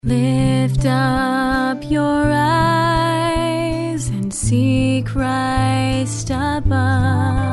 Lift up your eyes and see Christ above.